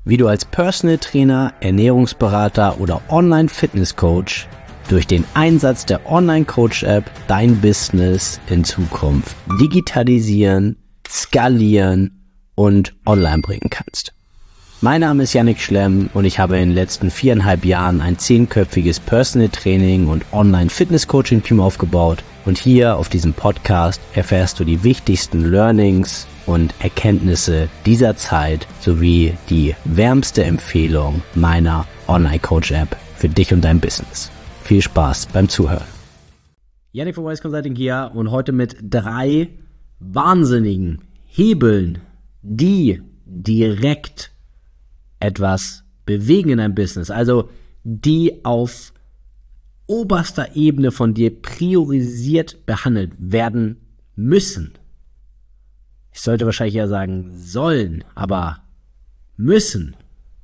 wie du als Personal Trainer, Ernährungsberater oder Online-Fitness-Coach durch den Einsatz der Online-Coach-App dein Business in Zukunft digitalisieren, skalieren und online bringen kannst. Mein Name ist Yannick Schlemm und ich habe in den letzten 4,5 Jahren ein 10-köpfiges Personal Training und Online-Fitness-Coaching-Team aufgebaut. Und hier auf diesem Podcast erfährst du die wichtigsten Learnings und Erkenntnisse dieser Zeit sowie die wärmste Empfehlung meiner Online-Coach-App für dich und dein Business. Viel Spaß beim Zuhören. Yannick von Wise Consulting hier und heute mit 3 wahnsinnigen Hebeln, die direkt etwas bewegen in deinem Business, also die auf oberster Ebene von dir priorisiert behandelt werden müssen. Ich sollte wahrscheinlich eher sagen sollen, aber müssen.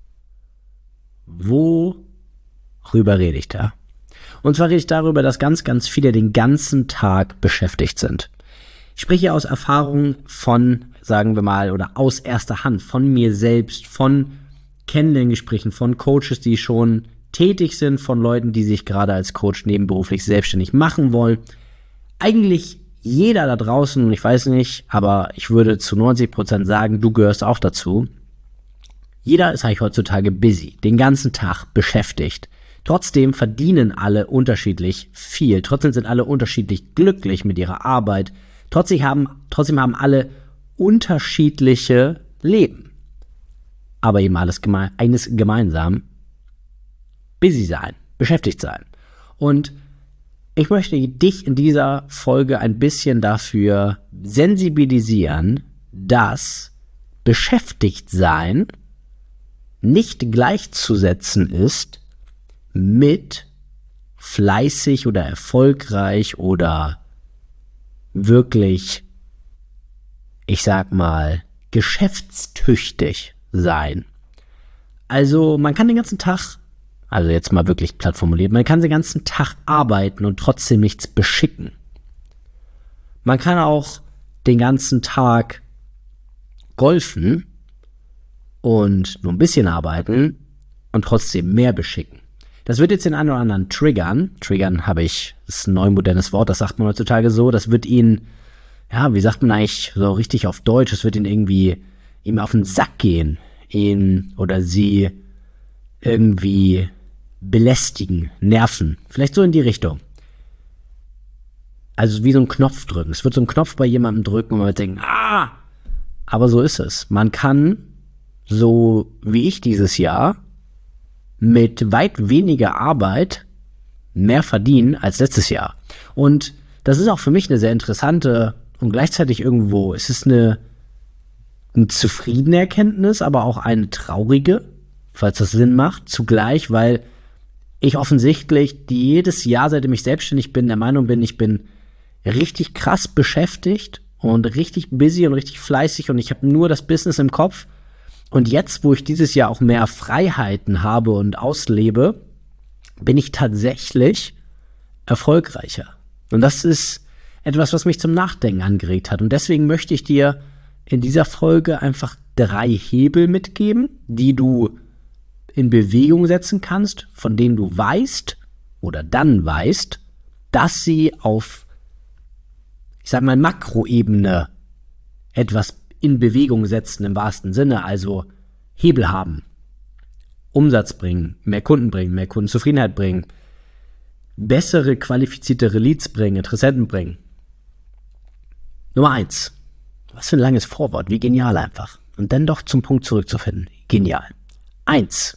Worüber rede ich da? Und zwar rede ich darüber, dass ganz viele den ganzen Tag beschäftigt sind. Ich spreche aus Erfahrung von, sagen wir mal, oder aus erster Hand, von mir selbst, von Kennenlerngesprächen, von Coaches, die schon tätig sind, von Leuten, die sich gerade als Coach nebenberuflich selbstständig machen wollen. Eigentlich jeder da draußen, ich weiß nicht, aber ich würde zu 90% sagen, du gehörst auch dazu. Jeder ist eigentlich heutzutage busy, den ganzen Tag beschäftigt. Trotzdem verdienen alle unterschiedlich viel, trotzdem sind alle unterschiedlich glücklich mit ihrer Arbeit, trotzdem haben alle unterschiedliche Leben. Aber eben eines gemeinsam, busy sein, beschäftigt sein. Und ich möchte dich in dieser Folge ein bisschen dafür sensibilisieren, dass beschäftigt sein nicht gleichzusetzen ist mit fleißig oder erfolgreich oder wirklich, ich sag mal, geschäftstüchtig sein. Also man kann den ganzen Tag, also jetzt mal wirklich platt formuliert, man kann den ganzen Tag arbeiten und trotzdem nichts beschicken. Man kann auch den ganzen Tag golfen und nur ein bisschen arbeiten und trotzdem mehr beschicken. Das wird jetzt den einen oder anderen triggern. Triggern das ist ein neu modernes Wort, das sagt man heutzutage so. Das wird ihn, ja, wie sagt man eigentlich so richtig auf Deutsch, das wird ihn irgendwie ihm auf den Sack gehen, ihn oder sie irgendwie belästigen, nerven. Vielleicht so in die Richtung. Also wie so ein Knopf drücken. Es wird so ein Knopf bei jemandem drücken und man wird denken, aber so ist es. Man kann, so wie ich dieses Jahr, mit weit weniger Arbeit mehr verdienen als letztes Jahr. Und das ist auch für mich eine sehr interessante und gleichzeitig irgendwo, es ist eine zufriedene Erkenntnis, aber auch eine traurige, falls das Sinn macht, zugleich, weil ich offensichtlich jedes Jahr, seitdem ich selbstständig bin, der Meinung bin, ich bin richtig krass beschäftigt und richtig busy und richtig fleißig und ich habe nur das Business im Kopf. Und jetzt, wo ich dieses Jahr auch mehr Freiheiten habe und auslebe, bin ich tatsächlich erfolgreicher. Und das ist etwas, was mich zum Nachdenken angeregt hat. Und deswegen möchte ich dir in dieser Folge einfach 3 Hebel mitgeben, die du in Bewegung setzen kannst, von denen du weißt oder dann weißt, dass sie auf, ich sag mal, Makroebene etwas in Bewegung setzen im wahrsten Sinne, also Hebel haben, Umsatz bringen, mehr Kundenzufriedenheit bringen, bessere, qualifiziertere Leads bringen, Interessenten bringen. Nummer 1. Was für ein langes Vorwort, wie genial einfach. Und dann doch zum Punkt zurückzufinden. Genial. 1.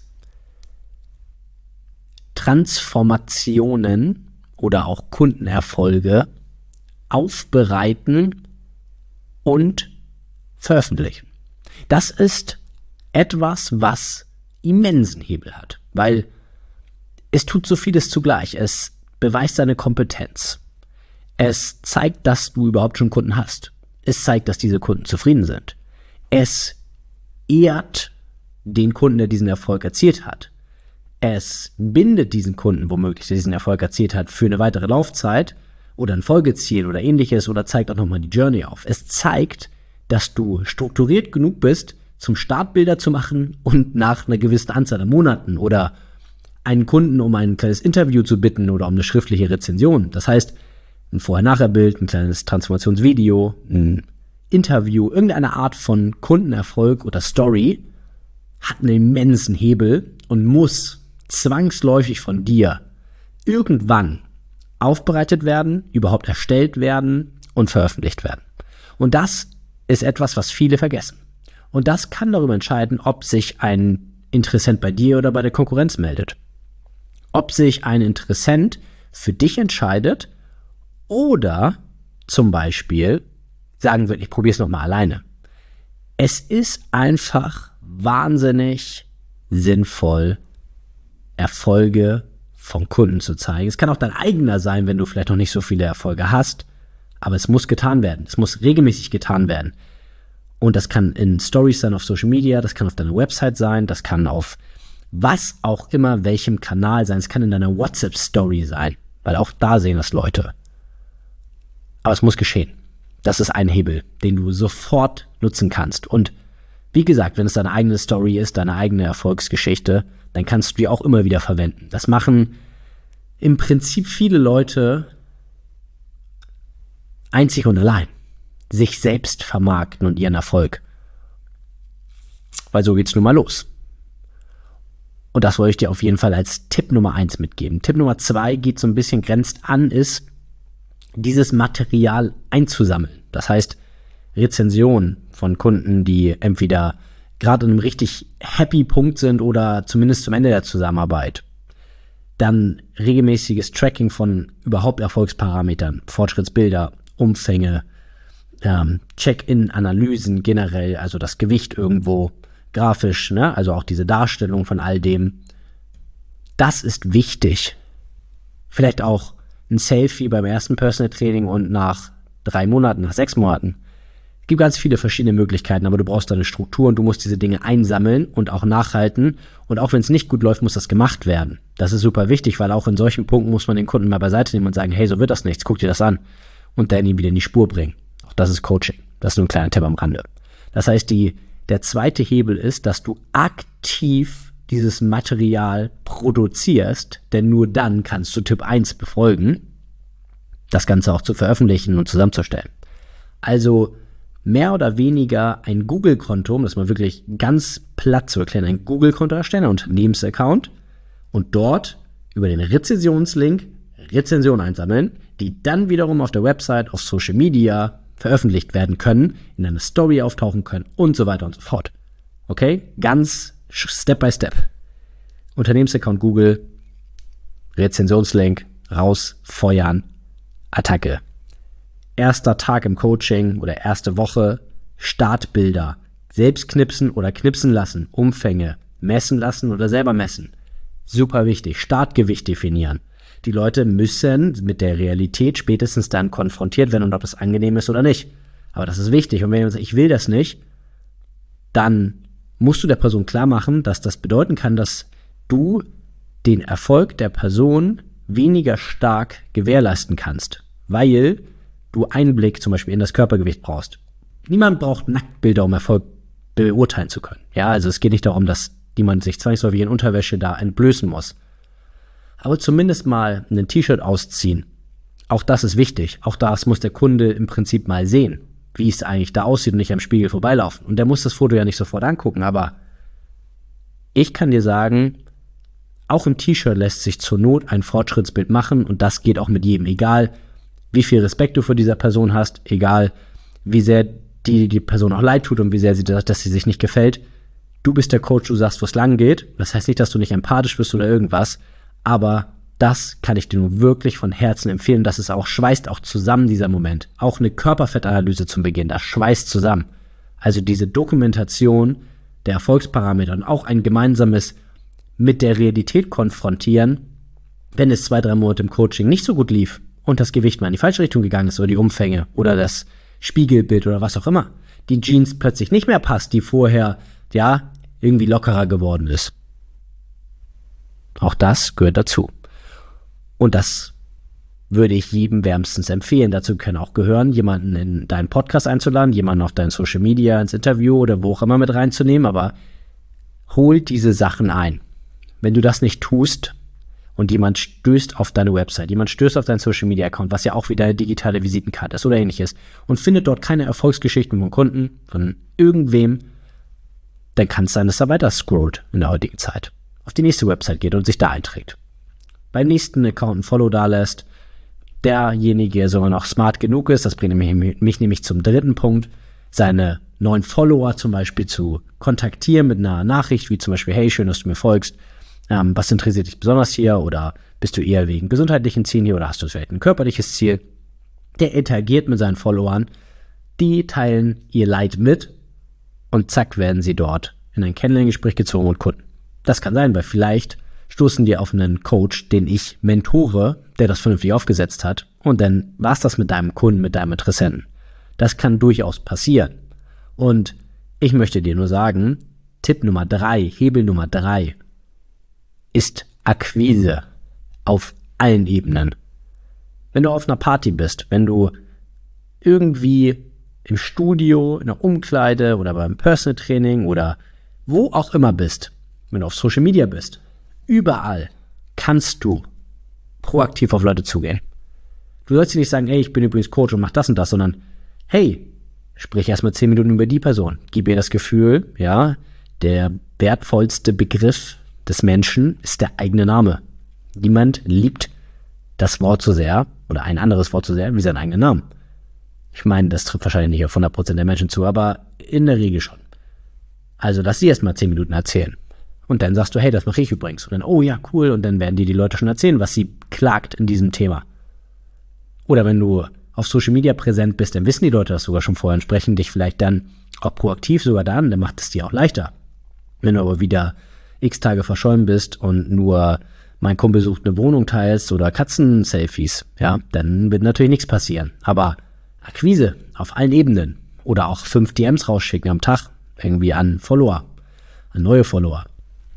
Transformationen oder auch Kundenerfolge aufbereiten und veröffentlichen. Das ist etwas, was immensen Hebel hat, weil es tut so vieles zugleich. Es beweist deine Kompetenz. Es zeigt, dass du überhaupt schon Kunden hast. Es zeigt, dass diese Kunden zufrieden sind. Es ehrt den Kunden, der diesen Erfolg erzielt hat. Es bindet diesen Kunden womöglich, der diesen Erfolg erzielt hat, für eine weitere Laufzeit oder ein Folgeziel oder ähnliches oder zeigt auch nochmal die Journey auf. Es zeigt, dass du strukturiert genug bist, zum Startbilder zu machen und nach einer gewissen Anzahl an Monaten oder einen Kunden um ein kleines Interview zu bitten oder um eine schriftliche Rezension. Das heißt, ein Vorher-Nachher-Bild, ein kleines Transformationsvideo, ein Interview, irgendeine Art von Kundenerfolg oder Story hat einen immensen Hebel und muss zwangsläufig von dir irgendwann aufbereitet werden, überhaupt erstellt werden und veröffentlicht werden. Und das ist etwas, was viele vergessen. Und das kann darüber entscheiden, ob sich ein Interessent bei dir oder bei der Konkurrenz meldet. Ob sich ein Interessent für dich entscheidet oder zum Beispiel sagen wird, ich probiere es nochmal alleine. Es ist einfach wahnsinnig sinnvoll, Erfolge von Kunden zu zeigen. Es kann auch dein eigener sein, wenn du vielleicht noch nicht so viele Erfolge hast, aber es muss getan werden. Es muss regelmäßig getan werden. Und das kann in Stories sein auf Social Media, das kann auf deiner Website sein, das kann auf was auch immer, welchem Kanal sein. Es kann in deiner WhatsApp-Story sein, weil auch da sehen das Leute. Aber es muss geschehen. Das ist ein Hebel, den du sofort nutzen kannst. Und wie gesagt, wenn es deine eigene Story ist, deine eigene Erfolgsgeschichte, dann kannst du die auch immer wieder verwenden. Das machen im Prinzip viele Leute einzig und allein. Sich selbst vermarkten und ihren Erfolg. Weil so geht's nun mal los. Und das wollte ich dir auf jeden Fall als Tipp Nummer 1 mitgeben. Tipp Nummer 2 geht so ein bisschen grenzt an, ist, dieses Material einzusammeln. Das heißt, Rezensionen von Kunden, die entweder gerade an einem richtig happy Punkt sind oder zumindest zum Ende der Zusammenarbeit. Dann regelmäßiges Tracking von überhaupt Erfolgsparametern, Fortschrittsbilder, Umfänge, Check-in-Analysen generell, also das Gewicht irgendwo grafisch, ne? Also auch diese Darstellung von all dem. Das ist wichtig. Vielleicht auch ein Selfie beim ersten Personal Training und nach 3 Monaten, nach 6 Monaten. Es gibt ganz viele verschiedene Möglichkeiten, aber du brauchst da eine Struktur und du musst diese Dinge einsammeln und auch nachhalten. Und auch wenn es nicht gut läuft, muss das gemacht werden. Das ist super wichtig, weil auch in solchen Punkten muss man den Kunden mal beiseite nehmen und sagen, hey, so wird das nichts, guck dir das an. Und dann ihn wieder in die Spur bringen. Auch das ist Coaching. Das ist nur ein kleiner Tipp am Rande. Das heißt, der zweite Hebel ist, dass du aktiv dieses Material produzierst, denn nur dann kannst du Tipp 1 befolgen, das Ganze auch zu veröffentlichen und zusammenzustellen. Also mehr oder weniger ein Google-Konto, um das mal wirklich ganz platt zu erklären, ein Google-Konto erstellen, ein Unternehmensaccount und dort über den Rezensionslink Rezensionen einsammeln, die dann wiederum auf der Website, auf Social Media veröffentlicht werden können, in einer Story auftauchen können und so weiter und so fort. Okay? Ganz Step by Step. Unternehmensaccount Google, Rezensionslink, raus, feuern, Attacke. Erster Tag im Coaching oder erste Woche, Startbilder, selbst knipsen oder knipsen lassen, Umfänge, messen lassen oder selber messen. Super wichtig. Startgewicht definieren. Die Leute müssen mit der Realität spätestens dann konfrontiert werden und ob das angenehm ist oder nicht. Aber das ist wichtig. Und wenn jemand sagt, ich will das nicht, dann musst du der Person klar machen, dass das bedeuten kann, dass du den Erfolg der Person weniger stark gewährleisten kannst, weil du Einblick zum Beispiel in das Körpergewicht brauchst. Niemand braucht Nacktbilder, um Erfolg beurteilen zu können. Ja, also es geht nicht darum, dass jemand sich zwangsläufig in Unterwäsche da entblößen muss. Aber zumindest mal ein T-Shirt ausziehen. Auch das ist wichtig. Auch das muss der Kunde im Prinzip mal sehen, wie es eigentlich da aussieht und nicht am Spiegel vorbeilaufen. Und der muss das Foto ja nicht sofort angucken, aber ich kann dir sagen, auch im T-Shirt lässt sich zur Not ein Fortschrittsbild machen und das geht auch mit jedem. Egal, wie viel Respekt du vor dieser Person hast, egal, wie sehr die Person auch leid tut und wie sehr dass sie sich nicht gefällt. Du bist der Coach, du sagst, wo es lang geht. Das heißt nicht, dass du nicht empathisch bist oder irgendwas, aber das kann ich dir nur wirklich von Herzen empfehlen. Das ist auch, schweißt auch zusammen, dieser Moment. Auch eine Körperfettanalyse zum Beginn, das schweißt zusammen. Also diese Dokumentation der Erfolgsparameter und auch ein gemeinsames mit der Realität konfrontieren, wenn es 2-3 Monate im Coaching nicht so gut lief und das Gewicht mal in die falsche Richtung gegangen ist oder die Umfänge oder das Spiegelbild oder was auch immer, die Jeans plötzlich nicht mehr passt, die vorher, ja, irgendwie lockerer geworden ist. Auch das gehört dazu. Und das würde ich jedem wärmstens empfehlen. Dazu können auch gehören, jemanden in deinen Podcast einzuladen, jemanden auf deinen Social Media, ins Interview oder wo auch immer mit reinzunehmen, aber hol diese Sachen ein. Wenn du das nicht tust und jemand stößt auf deine Website, jemand stößt auf deinen Social Media Account, was ja auch wieder eine digitale Visitenkarte ist oder ähnliches, und findet dort keine Erfolgsgeschichten von Kunden, von irgendwem, dann kann es sein, dass er weiter scrollt in der heutigen Zeit, auf die nächste Website geht und sich da einträgt. Beim nächsten Account ein Follow da lässt, derjenige sogar noch smart genug ist, das bringt mich nämlich zum dritten Punkt, seine neuen Follower zum Beispiel zu kontaktieren mit einer Nachricht, wie zum Beispiel, hey, schön, dass du mir folgst, was interessiert dich besonders hier, oder bist du eher wegen gesundheitlichen Zielen hier oder hast du vielleicht ein körperliches Ziel? Der interagiert mit seinen Followern, die teilen ihr Leid mit und zack, werden sie dort in ein Kennenlerngespräch gezogen und Kunden. Das kann sein, weil vielleicht stoßen die auf einen Coach, den ich mentore, der das vernünftig aufgesetzt hat, und dann war's das mit deinem Kunden, mit deinem Interessenten. Das kann durchaus passieren. Und ich möchte dir nur sagen, Tipp Nummer 3, Hebel Nummer 3 ist Akquise auf allen Ebenen. Wenn du auf einer Party bist, wenn du irgendwie im Studio, in der Umkleide oder beim Personal Training oder wo auch immer bist, wenn du auf Social Media bist, überall kannst du proaktiv auf Leute zugehen. Du sollst dir nicht sagen, hey, ich bin übrigens Coach und mach das und das, sondern hey, sprich erstmal 10 Minuten über die Person. Gib ihr das Gefühl, ja, der wertvollste Begriff des Menschen ist der eigene Name. Niemand liebt das Wort so sehr oder ein anderes Wort so sehr wie seinen eigenen Namen. Ich meine, das trifft wahrscheinlich nicht auf 100% der Menschen zu, aber in der Regel schon. Also lass sie erstmal 10 Minuten erzählen. Und dann sagst du, hey, das mache ich übrigens. Und dann, oh ja, cool. Und dann werden dir die Leute schon erzählen, was sie klagt in diesem Thema. Oder wenn du auf Social Media präsent bist, dann wissen die Leute das sogar schon vorher und sprechen dich vielleicht dann auch proaktiv sogar da an, dann macht es dir auch leichter. Wenn du aber wieder x Tage verschollen bist und nur mein Kumpel sucht eine Wohnung teilst oder Katzen-Selfies, ja, dann wird natürlich nichts passieren. Aber Akquise auf allen Ebenen oder auch 5 DMs rausschicken am Tag irgendwie an Follower, an neue Follower.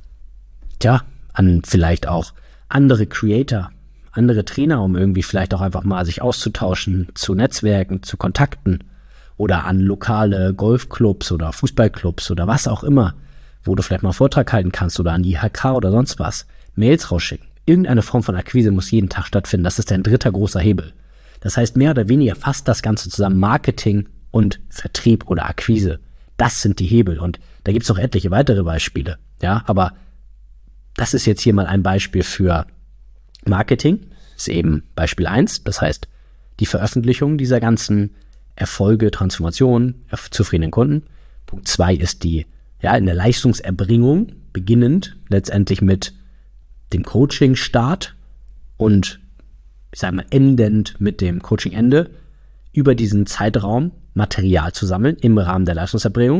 Tja, an vielleicht auch andere Creator, andere Trainer, um irgendwie vielleicht auch einfach mal sich auszutauschen, zu Netzwerken, zu Kontakten oder an lokale Golfclubs oder Fußballclubs oder was auch immer, wo du vielleicht mal einen Vortrag halten kannst oder an die IHK oder sonst was. Mails rausschicken. Irgendeine Form von Akquise muss jeden Tag stattfinden. Das ist dein dritter großer Hebel. Das heißt, mehr oder weniger fasst das Ganze zusammen Marketing und Vertrieb oder Akquise. Das sind die Hebel und da gibt's noch etliche weitere Beispiele. Ja, aber das ist jetzt hier mal ein Beispiel für Marketing. Das ist eben Beispiel 1. Das heißt, die Veröffentlichung dieser ganzen Erfolge, Transformationen, zufriedenen Kunden. Punkt 2 ist die, ja, in der Leistungserbringung, beginnend letztendlich mit dem Coaching-Start und, ich sage mal, endend mit dem Coaching-Ende, über diesen Zeitraum Material zu sammeln im Rahmen der Leistungserbringung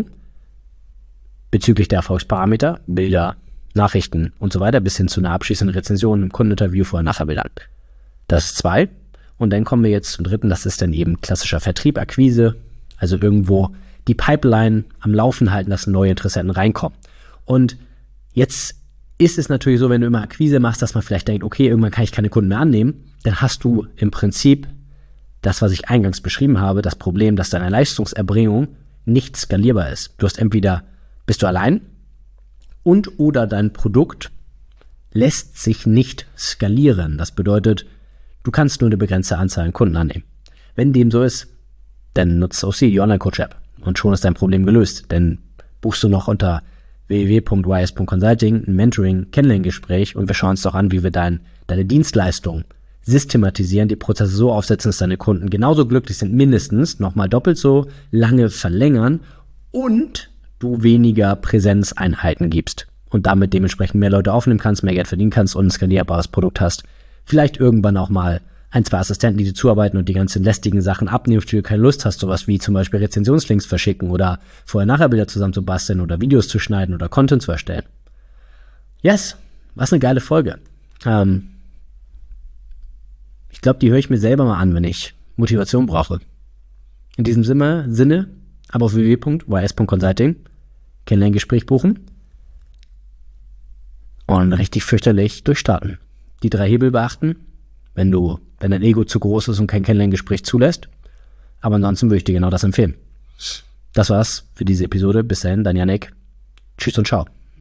bezüglich der Erfolgsparameter, Bilder, Nachrichten und so weiter, bis hin zu einer abschließenden Rezension, einem Kundeninterview, Vorher-Nachher-Bildern. Das ist 2. Und dann kommen wir jetzt zum 3. Das ist dann eben klassischer Vertrieb, Akquise, also irgendwo die Pipeline am Laufen halten, dass neue Interessenten reinkommen. Und jetzt ist es natürlich so, wenn du immer Akquise machst, dass man vielleicht denkt, okay, irgendwann kann ich keine Kunden mehr annehmen, dann hast du im Prinzip das, was ich eingangs beschrieben habe, das Problem, dass deine Leistungserbringung nicht skalierbar ist. Du hast entweder, bist du allein und oder dein Produkt lässt sich nicht skalieren. Das bedeutet, du kannst nur eine begrenzte Anzahl an Kunden annehmen. Wenn dem so ist, dann nutzt OC, die Online-Coach-App, und schon ist dein Problem gelöst. Dann buchst du noch unter www.ys.consulting ein Mentoring-Kennenlerngespräch und wir schauen uns doch an, wie wir deine Dienstleistung systematisieren, die Prozesse so aufsetzen, dass deine Kunden genauso glücklich sind, mindestens nochmal doppelt so lange verlängern und du weniger Präsenzeinheiten gibst und damit dementsprechend mehr Leute aufnehmen kannst, mehr Geld verdienen kannst und ein skalierbares Produkt hast. Vielleicht irgendwann auch mal 1, 2 Assistenten, die dir zuarbeiten und die ganzen lästigen Sachen abnehmen, für die du keine Lust hast, sowas wie zum Beispiel Rezensionslinks verschicken oder Vorher-Nachher-Bilder zusammen zu basteln oder Videos zu schneiden oder Content zu erstellen. Yes, was eine geile Folge. Ich glaube, die höre ich mir selber mal an, wenn ich Motivation brauche. In diesem Sinne, aber auf www.ys.consulting Kennenlerngespräch buchen und richtig fürchterlich durchstarten. Die 3 Hebel beachten, wenn dein Ego zu groß ist und kein Kennenlerngespräch zulässt. Aber ansonsten würde ich dir genau das empfehlen. Das war's für diese Episode. Bis dahin, dein Yannick. Tschüss und ciao.